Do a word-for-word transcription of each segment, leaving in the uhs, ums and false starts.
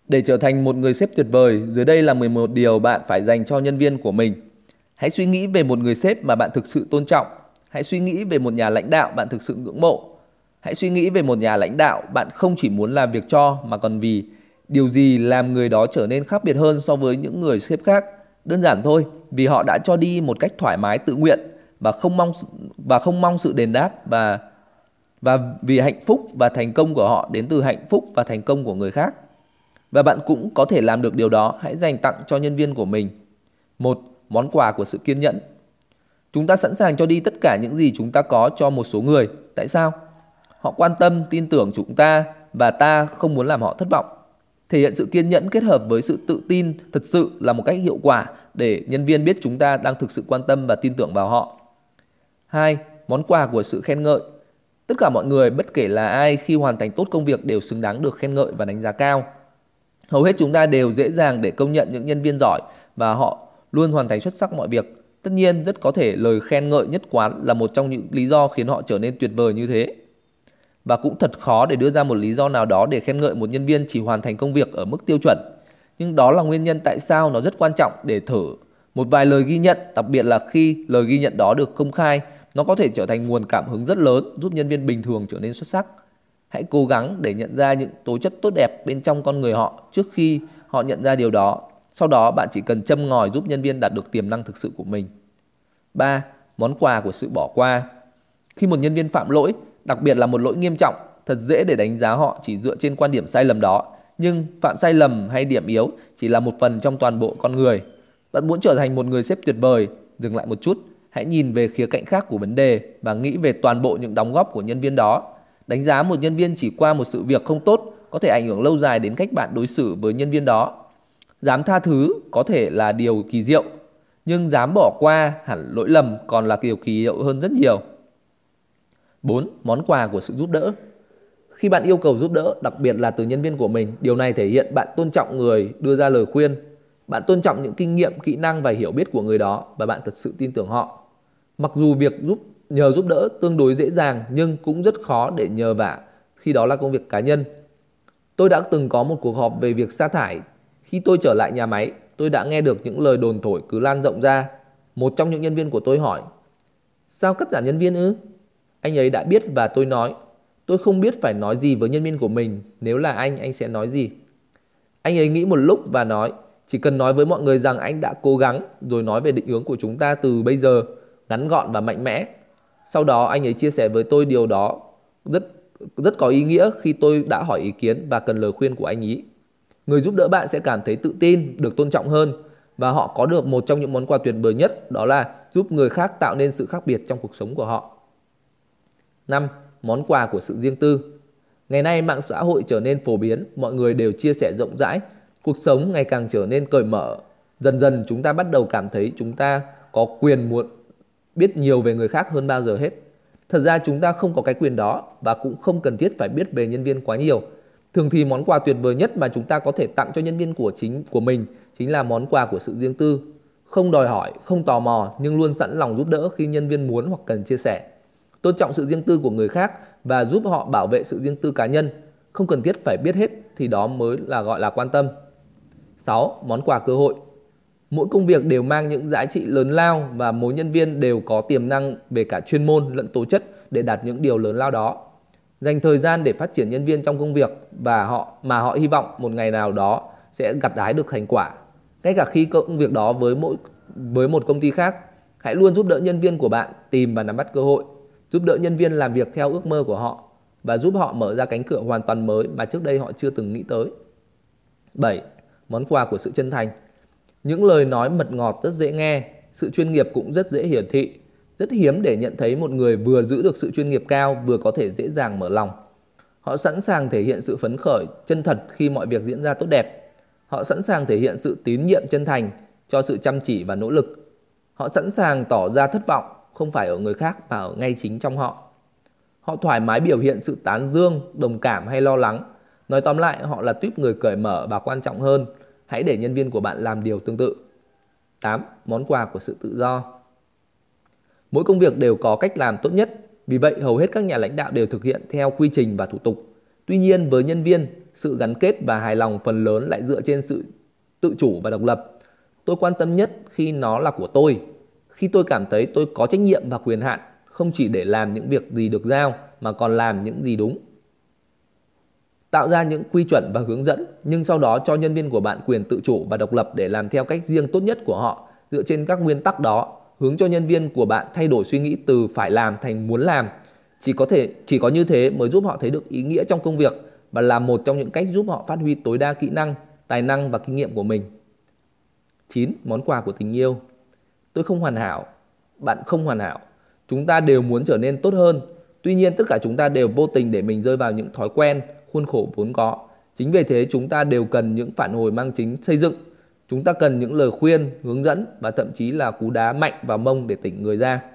Để trở thành một người sếp tuyệt vời, dưới đây là mười một điều bạn phải dành cho nhân viên của mình. Hãy suy nghĩ về một người sếp mà bạn thực sự tôn trọng. Hãy suy nghĩ về một nhà lãnh đạo bạn thực sự ngưỡng mộ. Hãy suy nghĩ về một nhà lãnh đạo bạn không chỉ muốn làm việc cho mà còn vì điều gì làm người đó trở nên khác biệt hơn so với những người sếp khác. Đơn giản thôi, vì họ đã cho đi một cách thoải mái tự nguyện và không mong và không mong sự đền đáp và và vì hạnh phúc và thành công của họ đến từ hạnh phúc và thành công của người khác. Và bạn cũng có thể làm được điều đó, hãy dành tặng cho nhân viên của mình một món quà của sự kiên nhẫn. Chúng ta sẵn sàng cho đi tất cả những gì chúng ta có cho một số người. Tại sao? Họ quan tâm, tin tưởng chúng ta và ta không muốn làm họ thất vọng. Thể hiện sự kiên nhẫn kết hợp với sự tự tin thật sự là một cách hiệu quả để nhân viên biết chúng ta đang thực sự quan tâm và tin tưởng vào họ. Hai, món quà của sự khen ngợi. Tất cả mọi người, bất kể là ai, khi hoàn thành tốt công việc đều xứng đáng được khen ngợi và đánh giá cao. Hầu hết chúng ta đều dễ dàng để công nhận những nhân viên giỏi và họ luôn hoàn thành xuất sắc mọi việc. Tất nhiên, rất có thể lời khen ngợi nhất quán là một trong những lý do khiến họ trở nên tuyệt vời như thế. Và cũng thật khó để đưa ra một lý do nào đó để khen ngợi một nhân viên chỉ hoàn thành công việc ở mức tiêu chuẩn. Nhưng đó là nguyên nhân tại sao nó rất quan trọng để thử một vài lời ghi nhận, đặc biệt là khi lời ghi nhận đó được công khai, nó có thể trở thành nguồn cảm hứng rất lớn giúp nhân viên bình thường trở nên xuất sắc. Hãy cố gắng để nhận ra những tố chất tốt đẹp bên trong con người họ trước khi họ nhận ra điều đó. Sau đó bạn chỉ cần châm ngòi giúp nhân viên đạt được tiềm năng thực sự của mình. Ba, món quà của sự bỏ qua. Khi một nhân viên phạm lỗi, đặc biệt là một lỗi nghiêm trọng, thật dễ để đánh giá họ chỉ dựa trên quan điểm sai lầm đó. Nhưng phạm sai lầm hay điểm yếu chỉ là một phần trong toàn bộ con người. Bạn muốn trở thành một người sếp tuyệt vời, dừng lại một chút, hãy nhìn về khía cạnh khác của vấn đề và nghĩ về toàn bộ những đóng góp của nhân viên đó. Đánh giá một nhân viên chỉ qua một sự việc không tốt có thể ảnh hưởng lâu dài đến cách bạn đối xử với nhân viên đó. Dám tha thứ có thể là điều kỳ diệu, nhưng dám bỏ qua hẳn lỗi lầm còn là điều kỳ diệu hơn rất nhiều. Bốn, món quà của sự giúp đỡ. Khi bạn yêu cầu giúp đỡ, đặc biệt là từ nhân viên của mình, điều này thể hiện bạn tôn trọng người đưa ra lời khuyên. Bạn tôn trọng những kinh nghiệm, kỹ năng và hiểu biết của người đó và bạn thật sự tin tưởng họ. Mặc dù việc giúp nhờ giúp đỡ tương đối dễ dàng nhưng cũng rất khó để nhờ vả khi đó là công việc cá nhân. Tôi đã từng có một cuộc họp về việc sa thải. Khi tôi trở lại nhà máy, tôi đã nghe được những lời đồn thổi cứ lan rộng ra. Một trong những nhân viên của tôi hỏi: "Sao cắt giảm nhân viên ư?" Anh ấy đã biết và tôi nói: "Tôi không biết phải nói gì với nhân viên của mình, nếu là anh, anh sẽ nói gì?" Anh ấy nghĩ một lúc và nói: "Chỉ cần nói với mọi người rằng anh đã cố gắng, rồi nói về định hướng của chúng ta từ bây giờ, ngắn gọn và mạnh mẽ." Sau đó anh ấy chia sẻ với tôi điều đó rất rất có ý nghĩa khi tôi đã hỏi ý kiến và cần lời khuyên của anh ấy. Người giúp đỡ bạn sẽ cảm thấy tự tin, được tôn trọng hơn và họ có được một trong những món quà tuyệt vời nhất, đó là giúp người khác tạo nên sự khác biệt trong cuộc sống của họ. Năm, món quà của sự riêng tư. Ngày nay mạng xã hội trở nên phổ biến, mọi người đều chia sẻ rộng rãi, cuộc sống ngày càng trở nên cởi mở. Dần dần chúng ta bắt đầu cảm thấy chúng ta có quyền muốn biết nhiều về người khác hơn bao giờ hết. Thật ra chúng ta không có cái quyền đó và cũng không cần thiết phải biết về nhân viên quá nhiều. Thường thì món quà tuyệt vời nhất mà chúng ta có thể tặng cho nhân viên của chính của mình chính là món quà của sự riêng tư. Không đòi hỏi, không tò mò nhưng luôn sẵn lòng giúp đỡ khi nhân viên muốn hoặc cần chia sẻ. Tôn trọng sự riêng tư của người khác và giúp họ bảo vệ sự riêng tư cá nhân. Không cần thiết phải biết hết thì đó mới là gọi là quan tâm. Sáu, món quà cơ hội. Mỗi công việc đều mang những giá trị lớn lao và mỗi nhân viên đều có tiềm năng về cả chuyên môn lẫn tố chất để đạt những điều lớn lao đó. Dành thời gian để phát triển nhân viên trong công việc và họ mà họ hy vọng một ngày nào đó sẽ gặt hái được thành quả. Ngay cả khi công việc đó với mỗi với một công ty khác, hãy luôn giúp đỡ nhân viên của bạn tìm và nắm bắt cơ hội, giúp đỡ nhân viên làm việc theo ước mơ của họ và giúp họ mở ra cánh cửa hoàn toàn mới mà trước đây họ chưa từng nghĩ tới. Bảy, món quà của sự chân thành. Những lời nói mật ngọt rất dễ nghe, sự chuyên nghiệp cũng rất dễ hiển thị. Rất hiếm để nhận thấy một người vừa giữ được sự chuyên nghiệp cao vừa có thể dễ dàng mở lòng. Họ sẵn sàng thể hiện sự phấn khởi, chân thật khi mọi việc diễn ra tốt đẹp. Họ sẵn sàng thể hiện sự tín nhiệm chân thành cho sự chăm chỉ và nỗ lực. Họ sẵn sàng tỏ ra thất vọng, không phải ở người khác mà ở ngay chính trong họ. Họ thoải mái biểu hiện sự tán dương, đồng cảm hay lo lắng. Nói tóm lại, họ là tuýp người cởi mở và quan trọng hơn, hãy để nhân viên của bạn làm điều tương tự. Tám, món quà của sự tự do. Mỗi công việc đều có cách làm tốt nhất, vì vậy hầu hết các nhà lãnh đạo đều thực hiện theo quy trình và thủ tục. Tuy nhiên với nhân viên, sự gắn kết và hài lòng phần lớn lại dựa trên sự tự chủ và độc lập. Tôi quan tâm nhất khi nó là của tôi, khi tôi cảm thấy tôi có trách nhiệm và quyền hạn, không chỉ để làm những việc gì được giao mà còn làm những gì đúng. Tạo ra những quy chuẩn và hướng dẫn, nhưng sau đó cho nhân viên của bạn quyền tự chủ và độc lập để làm theo cách riêng tốt nhất của họ. Dựa trên các nguyên tắc đó, hướng cho nhân viên của bạn thay đổi suy nghĩ từ phải làm thành muốn làm. Chỉ có thể chỉ có như thế mới giúp họ thấy được ý nghĩa trong công việc và là một trong những cách giúp họ phát huy tối đa kỹ năng, tài năng và kinh nghiệm của mình. chín. Món quà của tình yêu. Tôi không hoàn hảo, bạn không hoàn hảo. Chúng ta đều muốn trở nên tốt hơn. Tuy nhiên tất cả chúng ta đều vô tình để mình rơi vào những thói quen, khuôn khổ vốn có. Chính vì thế chúng ta đều cần những phản hồi mang tính xây dựng. Chúng ta cần những lời khuyên, hướng dẫn và thậm chí là cú đá mạnh vào mông để tỉnh người ra.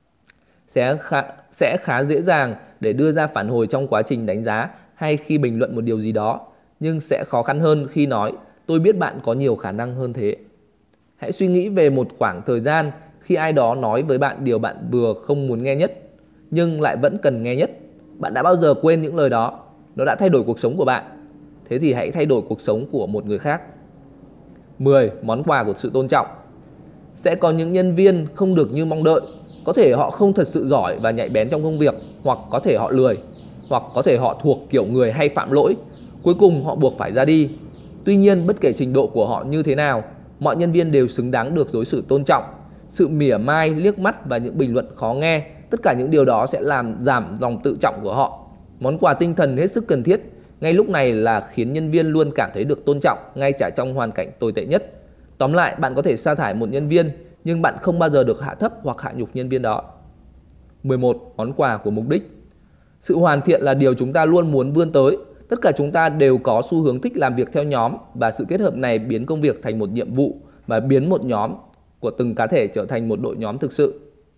Sẽ khá, sẽ khá dễ dàng để đưa ra phản hồi trong quá trình đánh giá hay khi bình luận một điều gì đó, nhưng sẽ khó khăn hơn khi nói tôi biết bạn có nhiều khả năng hơn thế. Hãy suy nghĩ về một khoảng thời gian khi ai đó nói với bạn điều bạn vừa không muốn nghe nhất, nhưng lại vẫn cần nghe nhất. Bạn đã bao giờ quên những lời đó? Nó đã thay đổi cuộc sống của bạn. Thế thì hãy thay đổi cuộc sống của một người khác. mười. Món quà của sự tôn trọng. Sẽ có những nhân viên không được như mong đợi. Có thể họ không thật sự giỏi và nhạy bén trong công việc, hoặc có thể họ lười, hoặc có thể họ thuộc kiểu người hay phạm lỗi. Cuối cùng họ buộc phải ra đi. Tuy nhiên bất kể trình độ của họ như thế nào, mọi nhân viên đều xứng đáng được đối xử tôn trọng. Sự mỉa mai, liếc mắt và những bình luận khó nghe, tất cả những điều đó sẽ làm giảm lòng tự trọng của họ. Món quà tinh thần hết sức cần thiết ngay lúc này là khiến nhân viên luôn cảm thấy được tôn trọng ngay cả trong hoàn cảnh tồi tệ nhất. Tóm lại, bạn có thể sa thải một nhân viên, nhưng bạn không bao giờ được hạ thấp hoặc hạ nhục nhân viên đó. mười một. Món quà của mục đích. Sự hoàn thiện là điều chúng ta luôn muốn vươn tới. Tất cả chúng ta đều có xu hướng thích làm việc theo nhóm, và sự kết hợp này biến công việc thành một nhiệm vụ và biến một nhóm của từng cá thể trở thành một đội nhóm thực sự.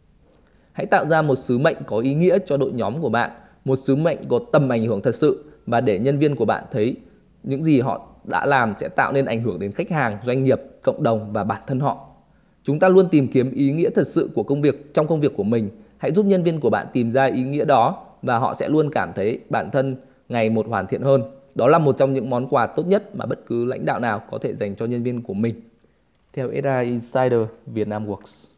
Hãy tạo ra một sứ mệnh có ý nghĩa cho đội nhóm của bạn, một sứ mệnh có tầm ảnh hưởng thật sự, và để nhân viên của bạn thấy những gì họ đã làm sẽ tạo nên ảnh hưởng đến khách hàng, doanh nghiệp, cộng đồng và bản thân họ. Chúng ta luôn tìm kiếm ý nghĩa thật sự của công việc trong công việc của mình. Hãy giúp nhân viên của bạn tìm ra ý nghĩa đó và họ sẽ luôn cảm thấy bản thân ngày một hoàn thiện hơn. Đó là một trong những món quà tốt nhất mà bất cứ lãnh đạo nào có thể dành cho nhân viên của mình. Theo ét rờ Insider Vietnam Works.